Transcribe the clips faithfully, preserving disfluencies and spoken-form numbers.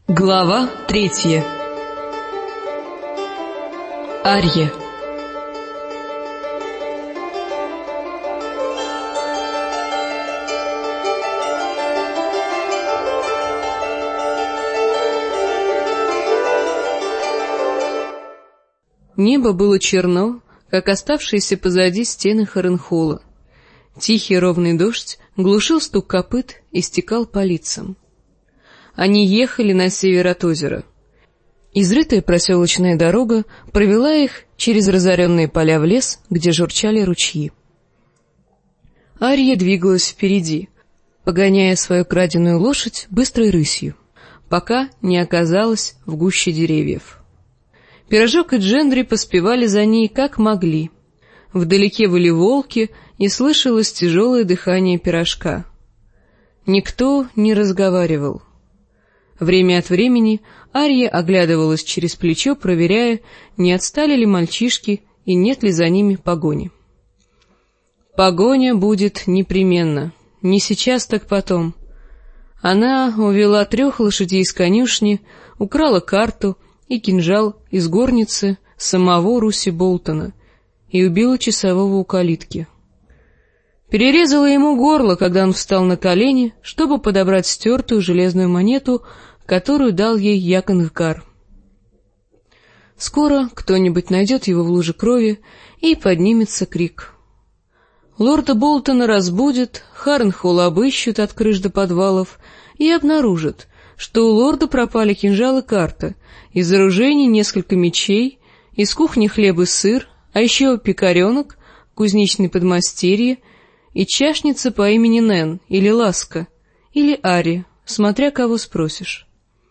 Глава третья. Арья. Небо было черно, как оставшиеся позади стены Харенхола. Тихий ровный дождь глушил стук копыт и стекал по лицам. Они ехали на север от озера. Изрытая проселочная дорога провела их через разоренные поля в лес, где журчали ручьи. Арья двигалась впереди, погоняя свою краденую лошадь быстрой рысью, пока не оказалась в гуще деревьев. Пирожок и Джендри поспевали за ней как могли. Вдалеке выли волки, и слышалось тяжелое дыхание пирожка. Никто не разговаривал. Время от времени Арья оглядывалась через плечо, проверяя, не отстали ли мальчишки и нет ли за ними погони. Погоня будет непременно, не сейчас, так потом. Она увела трех лошадей из конюшни, украла карту и кинжал из горницы самого Руси Болтона и убила часового у калитки. Перерезала ему горло, когда он встал на колени, чтобы подобрать стертую железную монету, которую дал ей Яконгар. Скоро кто-нибудь найдет его в луже крови, и поднимется крик. Лорда Болтона разбудят, Харенхолл обыщут от крыш до подвалов и обнаружат, что у лорда пропали кинжал и карта, из оружейни несколько мечей, из кухни хлеб и сыр, а еще пекаренок, кузнечный подмастерье и чашница по имени Нэн или Ласка, или Ари, смотря кого спросишь.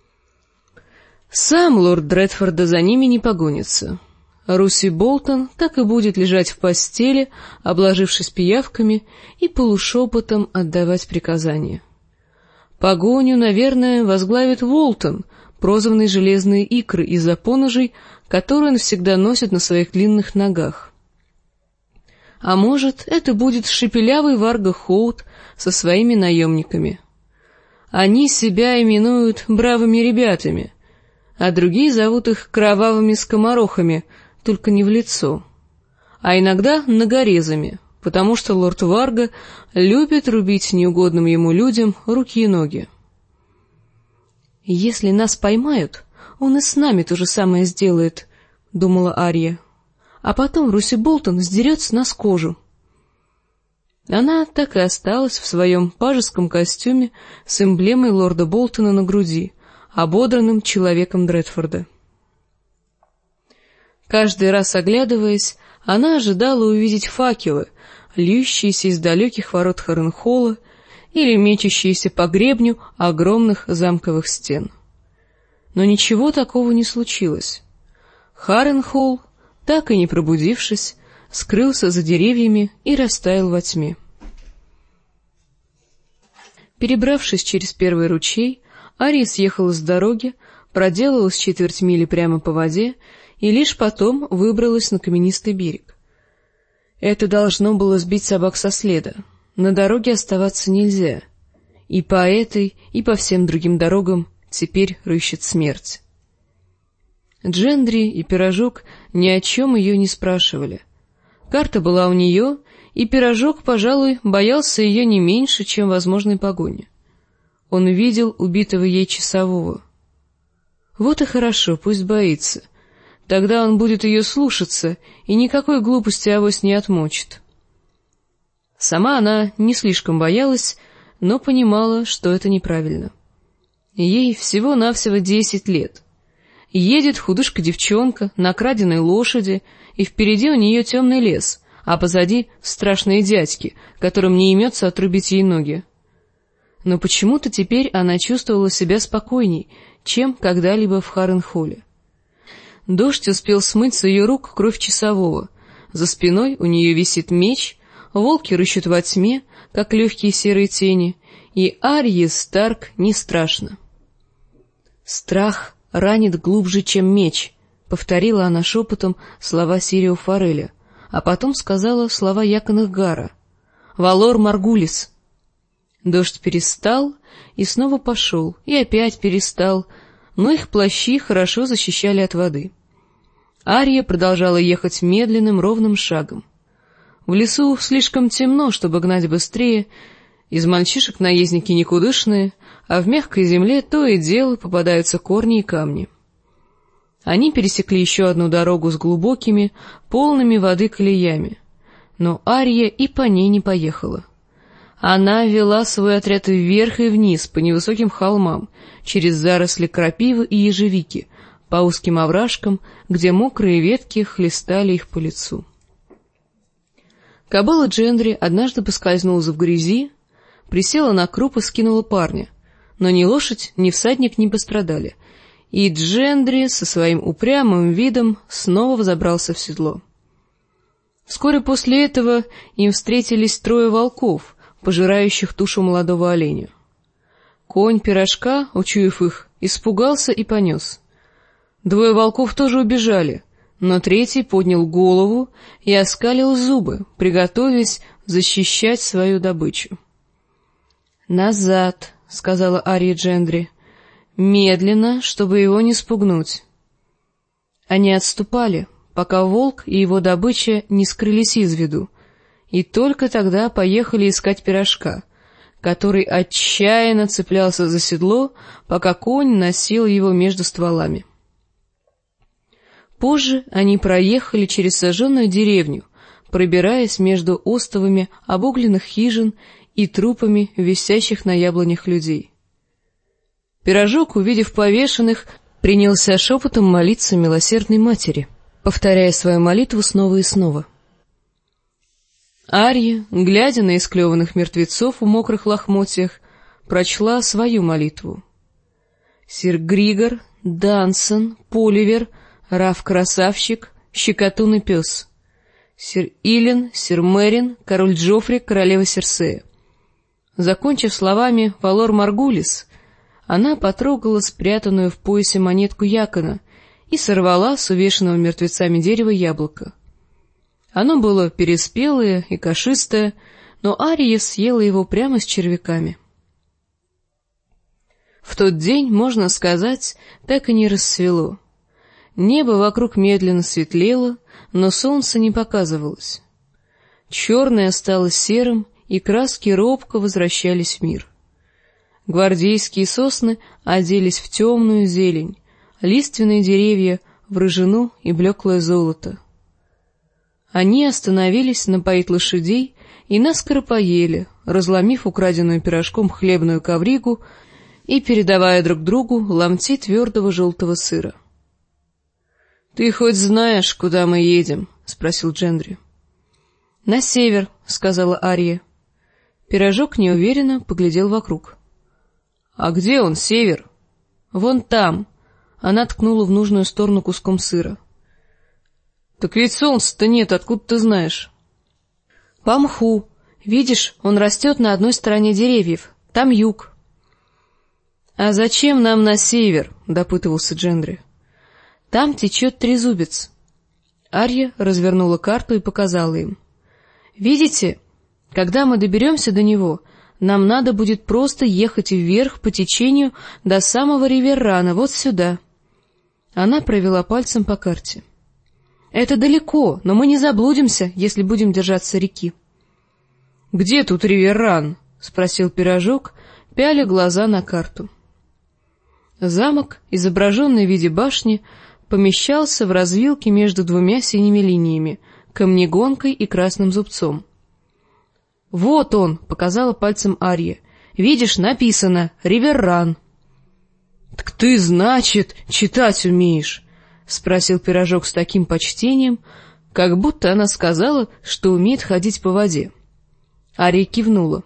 Сам лорд Дредфорда за ними не погонится. Руси Болтон так и будет лежать в постели, обложившись пиявками, и полушепотом отдавать приказания. Погоню, наверное, возглавит Волтон, прозванный «железные икры» из-за поножей, которые он всегда носит на своих длинных ногах. А может, это будет шепелявый Варга Хоут со своими наемниками. Они себя именуют бравыми ребятами, а другие зовут их кровавыми скоморохами, только не в лицо, а иногда ногорезами, потому что лорд Варга любит рубить неугодным ему людям руки и ноги. «Если нас поймают, он и с нами то же самое сделает», — думала Арья, «а потом Руси Болтон сдерет с нас кожу». Она так и осталась в своем пажеском костюме с эмблемой лорда Болтона на груди, ободранным человеком Дредфорда. Каждый раз оглядываясь, она ожидала увидеть факелы, льющиеся из далеких ворот Харенхола или мечущиеся по гребню огромных замковых стен. Но ничего такого не случилось. Харенхолл, так и не пробудившись, скрылся за деревьями и растаял во тьме. Перебравшись через первый ручей, Арья съехала с дороги, проделала с четверть мили прямо по воде и лишь потом выбралась на каменистый берег. Это должно было сбить собак со следа. На дороге оставаться нельзя. И по этой, и по всем другим дорогам теперь рыщет смерть. Джендри и Пирожок ни о чем ее не спрашивали. Карта была у нее, и Пирожок, пожалуй, боялся ее не меньше, чем возможной погони. Он видел убитого ей часового. Вот и хорошо, пусть боится. Тогда он будет ее слушаться, и никакой глупости авось не отмочит. Сама она не слишком боялась, но понимала, что это неправильно. Ей всего-навсего десять лет. Едет худышка-девчонка на краденой лошади, и впереди у нее темный лес, а позади страшные дядьки, которым не имется отрубить ей ноги. Но почему-то теперь она чувствовала себя спокойней, чем когда-либо в Харенхолле. Дождь успел смыть с ее рук кровь часового, за спиной у нее висит меч, волки рыщут во тьме, как легкие серые тени, и Арье Старк не страшно. «Страх ранит глубже, чем меч», — повторила она шепотом слова Сирио Фореля, а потом сказала слова Яконгара. «Валор Маргулис». Дождь перестал и снова пошел, и опять перестал, но их плащи хорошо защищали от воды. Ария продолжала ехать медленным, ровным шагом. В лесу слишком темно, чтобы гнать быстрее, из мальчишек наездники никудышные, а в мягкой земле то и дело попадаются корни и камни. Они пересекли еще одну дорогу с глубокими, полными воды колеями, но Ария и по ней не поехала. Она вела свой отряд вверх и вниз по невысоким холмам, через заросли крапивы и ежевики, по узким овражкам, где мокрые ветки хлестали их по лицу. Кобыла Джендри однажды поскользнулась в грязи, присела на круп и скинула парня, но ни лошадь, ни всадник не пострадали, и Джендри со своим упрямым видом снова взобрался в седло. Вскоре после этого им встретились трое волков, пожирающих тушу молодого оленя. Конь Пирожка, учуяв их, испугался и понес. Двое волков тоже убежали, но третий поднял голову и оскалил зубы, приготовясь защищать свою добычу. «Назад», — сказала Ария Джендри, — «медленно, чтобы его не спугнуть». Они отступали, пока волк и его добыча не скрылись из виду, и только тогда поехали искать Пирожка, который отчаянно цеплялся за седло, пока конь носил его между стволами. Позже они проехали через сожженную деревню, пробираясь между остовами обугленных хижин и трупами висящих на яблонях людей. Пирожок, увидев повешенных, принялся шепотом молиться милосердной матери, повторяя свою молитву снова и снова. Ария, глядя на исклеванных мертвецов в мокрых лохмотьях, прочла свою молитву. Сир Григор, Дансон, Поливер, Раф-красавчик, Щекотун и пес, сир Илен, сир Мерин, король Джоффри, королева Серсея. Закончив словами «Валор Маргулис», она потрогала спрятанную в поясе монетку Якона и сорвала с увешанного мертвецами дерева яблоко. Оно было переспелое и кашистое, но Ария съела его прямо с червяками. В тот день, можно сказать, так и не рассвело. Небо вокруг медленно светлело, но солнце не показывалось. Черное стало серым, и краски робко возвращались в мир. Гвардейские сосны оделись в темную зелень, лиственные деревья в рыжину и блеклое золото. Они остановились напоить лошадей и наскоро поели, разломив украденную Пирожком хлебную ковригу и передавая друг другу ломти твердого желтого сыра. — Ты хоть знаешь, куда мы едем? — спросил Джендри. — На север, — сказала Ария. Пирожок неуверенно поглядел вокруг. — А где он, север? — Вон там. Она ткнула в нужную сторону куском сыра. — Так ведь солнца-то нет, откуда ты знаешь? — По мху. Видишь, он растет на одной стороне деревьев. Там юг. — А зачем нам на север? — допытывался Джендри. — Там течет трезубец. Ария развернула карту и показала им. — Видите? Когда мы доберемся до него, нам надо будет просто ехать вверх по течению до самого Риверрана, вот сюда. Она провела пальцем по карте. Это далеко, но мы не заблудимся, если будем держаться реки. — Где тут Риверран? — спросил Пирожок, пяля глаза на карту. Замок, изображенный в виде башни, помещался в развилке между двумя синими линиями, камнегонкой и красным зубцом. — Вот он, — показала пальцем Ария. — Видишь, написано «Риверран». — Так ты, значит, читать умеешь? — спросил Пирожок с таким почтением, как будто она сказала, что умеет ходить по воде. Ария кивнула.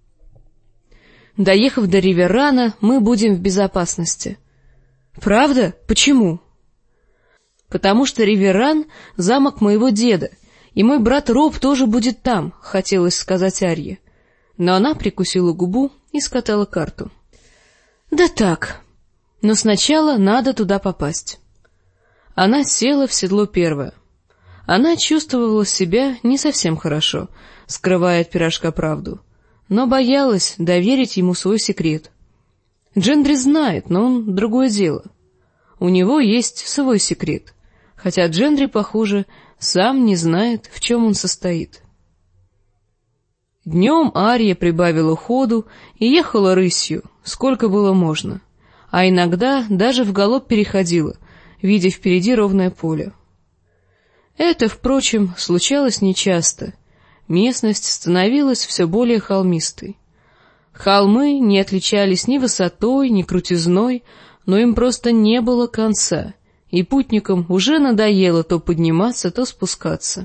— Доехав до Риверрана, мы будем в безопасности. — Правда? Почему? — Потому что Риверран — замок моего деда, и мой брат Роб тоже будет там, — хотелось сказать Арье. Но она прикусила губу и скатала карту. — Да так, но сначала надо туда попасть. Она села в седло первая. Она чувствовала себя не совсем хорошо, скрывая от Пирожка правду, но боялась доверить ему свой секрет. Джендри знает, но он другое дело. У него есть свой секрет, хотя Джендри, похоже, сам не знает, в чем он состоит. Днем Ария прибавила ходу и ехала рысью, сколько было можно, а иногда даже вгалоп переходила, видя впереди ровное поле. Это, впрочем, случалось нечасто. Местность становилась все более холмистой. Холмы не отличались ни высотой, ни крутизной, но им просто не было конца, и путникам уже надоело то подниматься, то спускаться.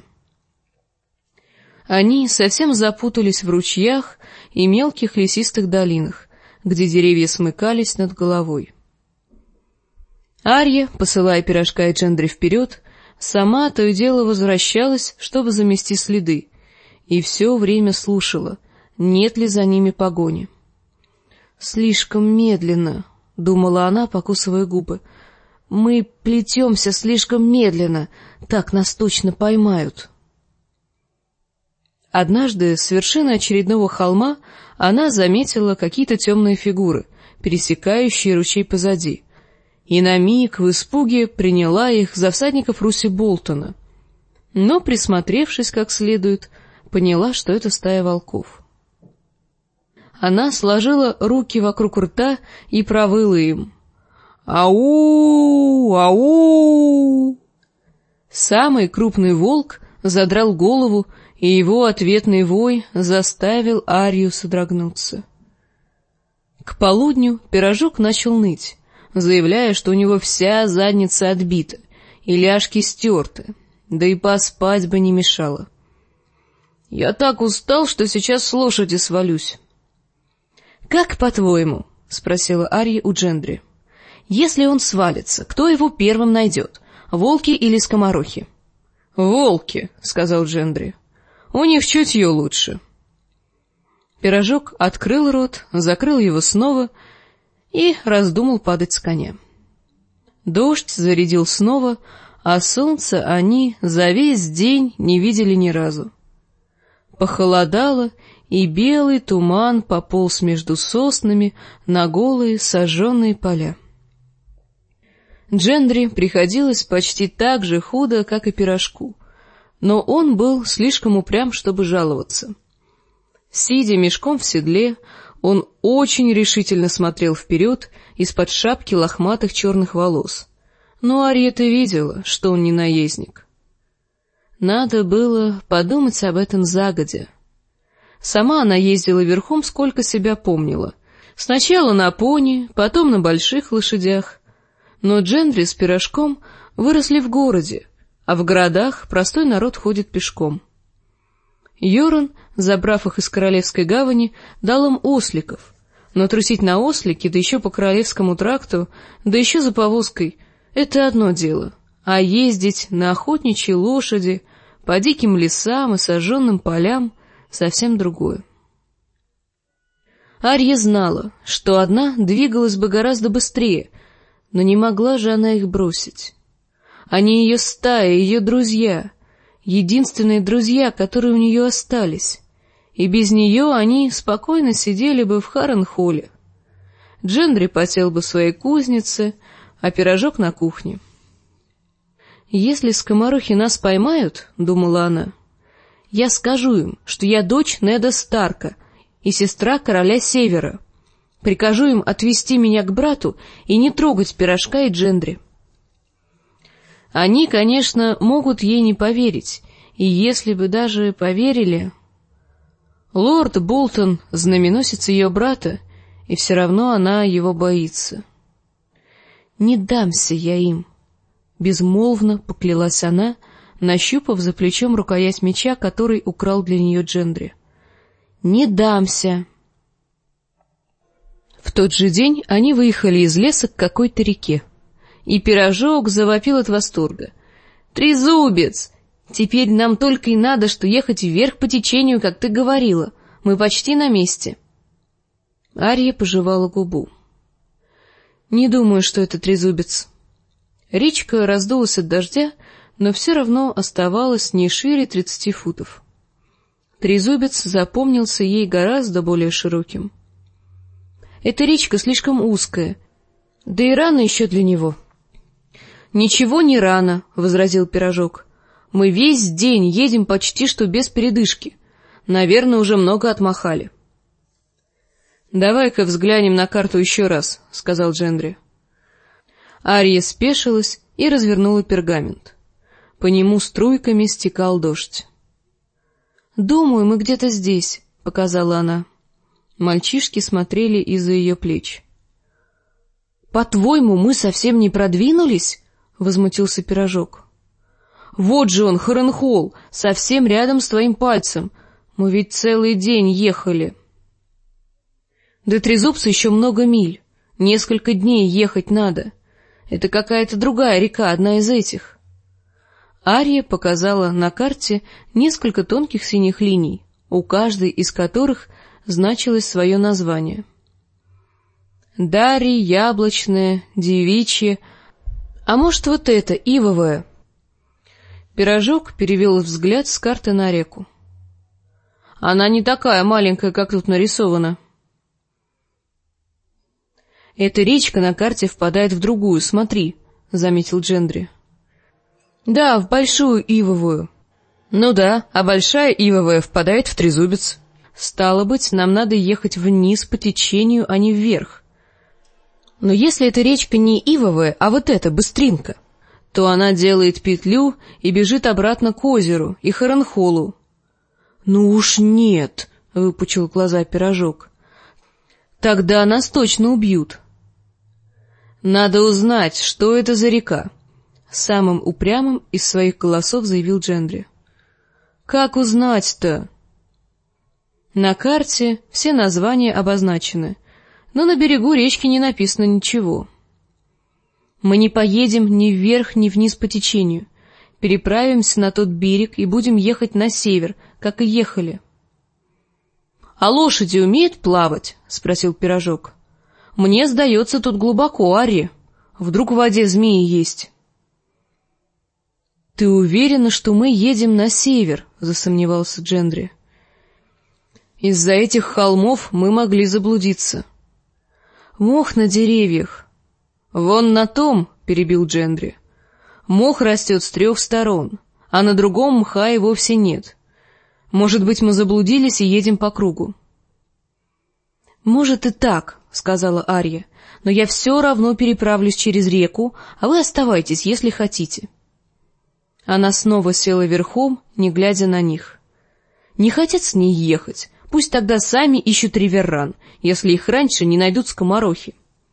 Они совсем запутались в ручьях и мелких лесистых долинах, где деревья смыкались над головой. Арья, посылая Пирожка и Джендри вперед, сама то и дело возвращалась, чтобы замести следы, и все время слушала, нет ли за ними погони. «Слишком медленно», — думала она, покусывая губы. «Мы плетемся слишком медленно, так нас точно поймают». Однажды с вершины очередного холма она заметила какие-то темные фигуры, пересекающие ручей позади, и на миг в испуге приняла их за всадников Руси Болтона, но, присмотревшись как следует, поняла, что это стая волков. Она сложила руки вокруг рта и провыла им: «Ау! Ау!» Самый крупный волк задрал голову, и его ответный вой заставил Арию содрогнуться. К полудню Пирожок начал ныть, заявляя, что у него вся задница отбита и ляжки стерты, да и поспать бы не мешало. «Я так устал, что сейчас с лошади свалюсь». «Как по-твоему?» — спросила Ария у Джендри. «Если он свалится, кто его первым найдет, волки или скоморохи?» «Волки», — сказал Джендри. «У них чутье лучше». Пирожок открыл рот, закрыл его снова и раздумал падать с коня. Дождь зарядил снова, а солнце они за весь день не видели ни разу. Похолодало, и белый туман пополз между соснами на голые сожженные поля. Джендри приходилось почти так же худо, как и Пирожку, но он был слишком упрям, чтобы жаловаться. Сидя мешком в седле, он очень решительно смотрел вперед из-под шапки лохматых черных волос, но Ария-то видела, что он не наездник. Надо было подумать об этом загодя. Сама она ездила верхом, сколько себя помнила. Сначала на пони, потом на больших лошадях. Но Джендри с Пирожком выросли в городе, а в городах простой народ ходит пешком. Йоран, забрав их из Королевской гавани, дал им осликов, но трусить на ослике, да еще по Королевскому тракту, да еще за повозкой — это одно дело, а ездить на охотничьей лошади по диким лесам и сожженным полям — совсем другое. Ария знала, что одна двигалась бы гораздо быстрее, но не могла же она их бросить. Они ее стая, ее друзья, единственные друзья, которые у нее остались, и без нее они спокойно сидели бы в Харренхолле. Джендри потел бы в своей кузнице, а Пирожок на кухне. «Если скоморохи нас поймают, — думала она, — я скажу им, что я дочь Неда Старка и сестра короля Севера. Прикажу им отвезти меня к брату и не трогать Пирожка и Джендри». Они, конечно, могут ей не поверить, и если бы даже поверили... Лорд Болтон — знаменосец ее брата, и все равно она его боится. «Не дамся я им», — безмолвно поклялась она, нащупав за плечом рукоять меча, который украл для нее Джендри. «Не дамся». В тот же день они выехали из леса к какой-то реке, и Пирожок завопил от восторга. «Трезубец! Теперь нам только и надо, что ехать вверх по течению, как ты говорила. Мы почти на месте». Ария пожевала губу. «Не думаю, что это трезубец». Речка раздулась от дождя, но все равно оставалась не шире тридцати футов. Трезубец запомнился ей гораздо более широким. «Эта речка слишком узкая, да и рано еще для него». «Ничего не рано», — возразил Пирожок. «Мы весь день едем почти что без передышки. Наверное, уже много отмахали». «Давай-ка взглянем на карту еще раз», — сказал Джендри. Ария спешилась и развернула пергамент. По нему струйками стекал дождь. «Думаю, мы где-то здесь», — показала она. Мальчишки смотрели из-за ее плеч. «По-твоему, мы совсем не продвинулись?» — возмутился Пирожок. «Вот же он, Харенхолл, совсем рядом с твоим пальцем. Мы ведь целый день ехали». «До Трезубца еще много миль. Несколько дней ехать надо. Это какая-то другая река, одна из этих». Ария показала на карте несколько тонких синих линий, у каждой из которых значилось свое название. Дарья, Яблочная, Девичья, а может, вот это, Ивовая. Пирожок перевел взгляд с карты на реку. Она не такая маленькая, как тут нарисовано. Эта речка на карте впадает в другую, смотри, — заметил Джендри. Да, в Большую Ивовую. Ну да, а Большая Ивовая впадает в Трезубец. Стало быть, нам надо ехать вниз по течению, а не вверх. Но если эта речка не Ивовая, а вот эта, Быстринка, то она делает петлю и бежит обратно к озеру и Харенхоллу. — Ну уж нет, — выпучил глаза Пирожок. — Тогда нас точно убьют. — Надо узнать, что это за река, — самым упрямым из своих голосов заявил Джендри. — Как узнать-то? На карте все названия обозначены, но на берегу речки не написано ничего. Мы не поедем ни вверх, ни вниз по течению. Переправимся на тот берег и будем ехать на север, как и ехали. — А лошади умеют плавать? — спросил Пирожок. — Мне сдается, тут глубоко, Ари. Вдруг в воде змеи есть. — Ты уверена, что мы едем на север? — засомневался Джендри. — Из-за этих холмов мы могли заблудиться. — Мох на деревьях. — Вон на том, — перебил Джендри. — Мох растет с трех сторон, а на другом мха и вовсе нет. Может быть, мы заблудились и едем по кругу. — Может и так, — сказала Ария, — но я все равно переправлюсь через реку, а вы оставайтесь, если хотите. Она снова села верхом, не глядя на них. Не хотят с ней ехать, пусть тогда сами ищут Риверран, если их раньше не найдут скоморохи.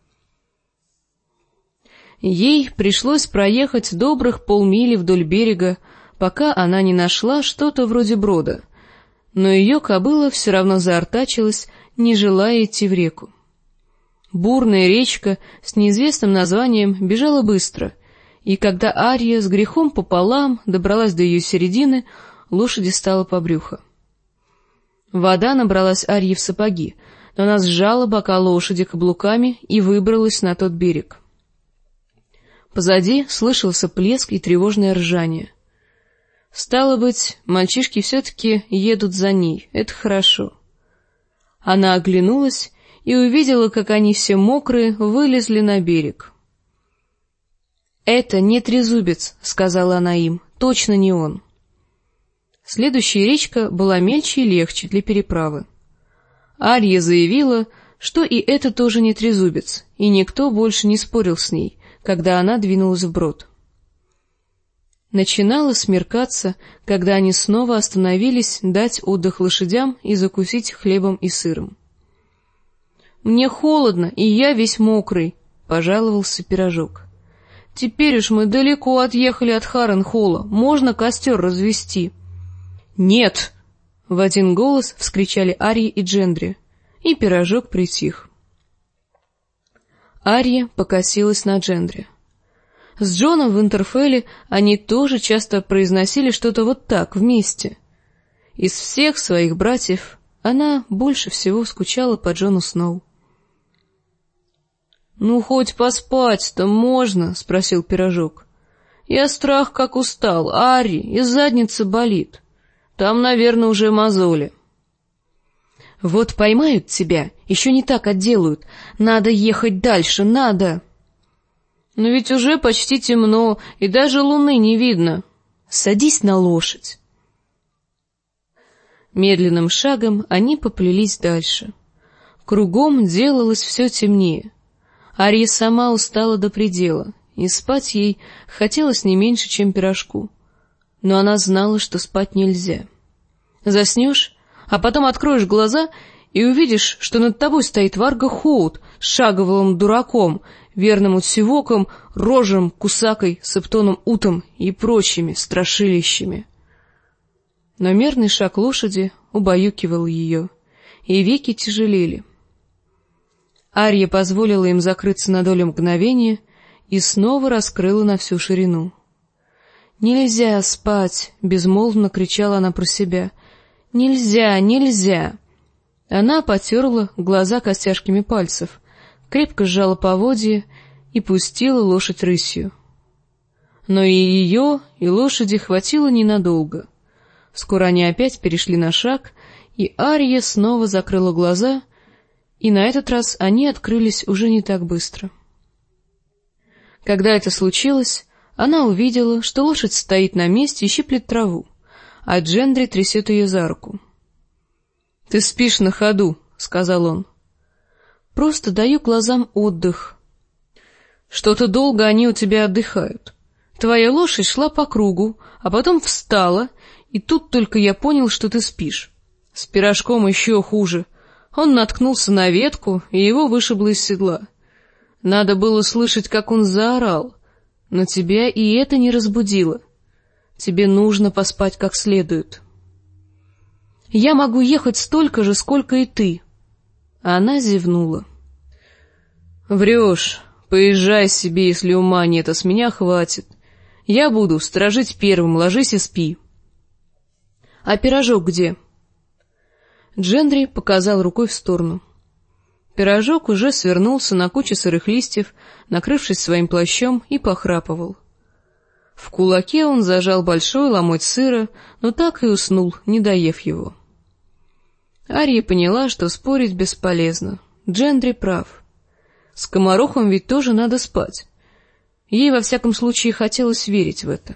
Ей пришлось проехать добрых полмили вдоль берега, пока она не нашла что-то вроде брода, но ее кобыла все равно заортачилась, не желая идти в реку. Бурная речка с неизвестным названием бежала быстро, и когда Ария с грехом пополам добралась до ее середины, лошади стало по брюхо. Вода набралась Арье в сапоги, но она сжала бока лошади каблуками и выбралась на тот берег. Позади слышался плеск и тревожное ржание. Стало быть, мальчишки все-таки едут за ней, это хорошо. Она оглянулась и увидела, как они все мокрые вылезли на берег. — Это не Трезубец, — сказала она им, — точно не он. Следующая речка была мельче и легче для переправы. Арья заявила, что и это тоже не Трезубец, и никто больше не спорил с ней, когда она двинулась вброд. Начинало смеркаться, когда они снова остановились дать отдых лошадям и закусить хлебом и сыром. — Мне холодно, и я весь мокрый, — пожаловался Пирожок. — Теперь уж мы далеко отъехали от Харенхолла, можно костер развести. — Нет! — в один голос вскричали Арья и Джендри, и Пирожок притих. Арья покосилась на Джендри. С Джоном в Винтерфелле они тоже часто произносили что-то вот так, вместе. Из всех своих братьев она больше всего скучала по Джону Сноу. — Ну, хоть поспать-то можно? — спросил Пирожок. — Я страх как устал, Арри, и задница болит. Там, наверное, уже мозоли. — Вот поймают тебя, еще не так отделают. Надо ехать дальше, надо. Но ведь уже почти темно, и даже луны не видно. Садись на лошадь. Медленным шагом они поплелись дальше. Кругом делалось все темнее. Арья сама устала до предела, и спать ей хотелось не меньше, чем пирожку. Но она знала, что спать нельзя. Заснешь, а потом откроешь глаза и увидишь, что над тобой стоит Варга Хоут с шаговым дураком, верным утсивоком, рожем, кусакой, септоном утом и прочими страшилищами. Но мерный шаг лошади убаюкивал ее, и веки тяжелели. Арья позволила им закрыться на долю мгновения и снова раскрыла на всю ширину. «Нельзя спать!» — безмолвно кричала она про себя. «Нельзя, нельзя!» Она потерла глаза костяшками пальцев, крепко сжала поводья и пустила лошадь рысью. Но и ее, и лошади хватило ненадолго. Скоро они опять перешли на шаг, и Арья снова закрыла глаза, и на этот раз они открылись уже не так быстро. Когда это случилось, она увидела, что лошадь стоит на месте и щиплет траву, а Джендри трясет ее за руку. — Ты спишь на ходу, — сказал он. — Просто даю глазам отдых. — Что-то долго они у тебя отдыхают. Твоя лошадь шла по кругу, а потом встала, и тут только я понял, что ты спишь. С пирожком еще хуже. Он наткнулся на ветку, и его вышибло из седла. Надо было слышать, как он заорал, но тебя и это не разбудило. Тебе нужно поспать как следует. Я могу ехать столько же, сколько и ты. А она зевнула. Врешь, поезжай себе, если ума нет, а с меня хватит. Я буду сторожить первым, ложись и спи. А пирожок где? Джендри показал рукой в сторону. Пирожок уже свернулся на куче сырых листьев, накрывшись своим плащом, и похрапывал. В кулаке он зажал большой ломоть сыра, но так и уснул, не доев его. Арья поняла, что спорить бесполезно. Джендри прав. Скоморохам ведь тоже надо спать. Ей во всяком случае хотелось верить в это.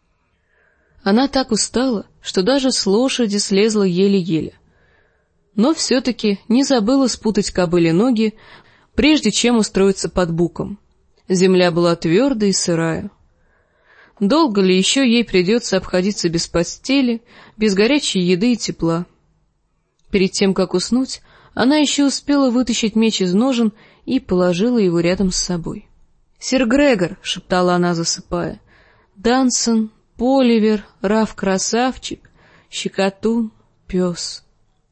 Она так устала, что даже с лошади слезла еле-еле. Но все-таки не забыла спутать кобыле ноги, прежде чем устроиться под буком. Земля была твердая и сырая. Долго ли еще ей придется обходиться без постели, без горячей еды и тепла? Перед тем, как уснуть, она еще успела вытащить меч из ножен и положила его рядом с собой. — Сир Грегор, — шептала она, засыпая, — Дансон, Поливер, Раф Красавчик, Щекотун, пес.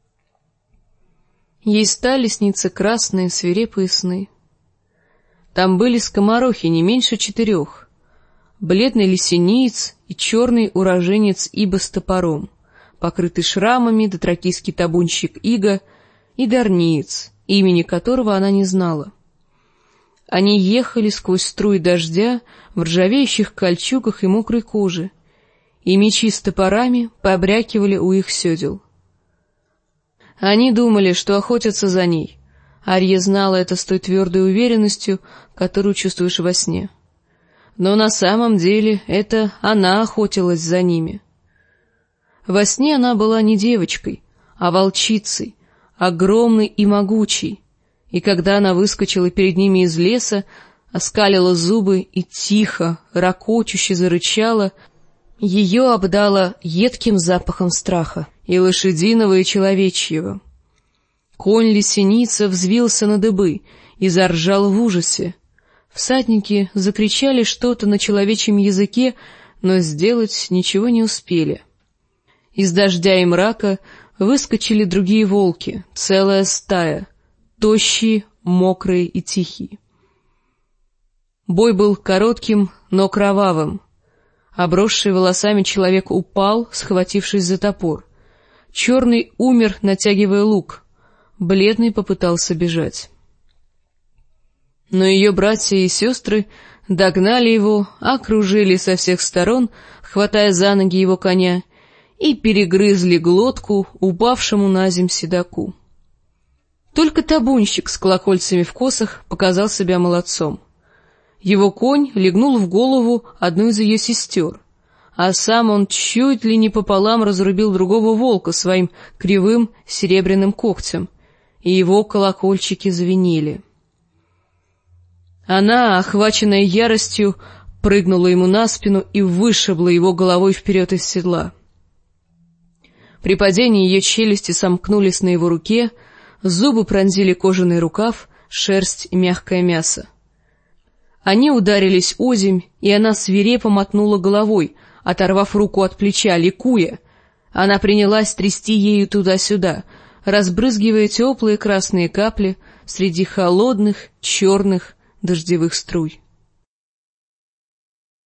Ей стали сниться красные свирепые сны. Там были скоморохи не меньше четырех, бледный лисениец и черный уроженец Иба с топором, покрытый шрамами, дотракийский табунщик Ига и дарниец, имени которого она не знала. Они ехали сквозь струи дождя в ржавеющих кольчугах и мокрой коже, и мечи с топорами побрякивали у их седел. Они думали, что охотятся за ней. Арья знала это с той твердой уверенностью, которую чувствуешь во сне. Но на самом деле это она охотилась за ними. Во сне она была не девочкой, а волчицей, огромной и могучей, и когда она выскочила перед ними из леса, оскалила зубы и тихо, ракочуще зарычала, ее обдало едким запахом страха, и лошадиного, и человечьего. Конь-лисеница взвился на дыбы и заржал в ужасе. Всадники закричали что-то на человечьем языке, но сделать ничего не успели. Из дождя и мрака выскочили другие волки, целая стая, тощие, мокрые и тихие. Бой был коротким, но кровавым. Обросший волосами человек упал, схватившись за топор. Черный умер, натягивая лук. Бледный попытался бежать. Но ее братья и сестры догнали его, окружили со всех сторон, хватая за ноги его коня, и перегрызли глотку упавшему на земь седоку. Только табунщик с колокольцами в косах показал себя молодцом. Его конь легнул в голову одну из ее сестер, а сам он чуть ли не пополам разрубил другого волка своим кривым серебряным когтем, и его колокольчики звенели. Она, охваченная яростью, прыгнула ему на спину и вышибла его головой вперед из седла. При падении ее челюсти сомкнулись на его руке, зубы пронзили кожаный рукав, шерсть и мягкое мясо. Они ударились озимь, и она свирепо мотнула головой, оторвав руку от плеча, ликуя. Она принялась трясти ею туда-сюда, разбрызгивая теплые красные капли среди холодных, черных дождевых струй.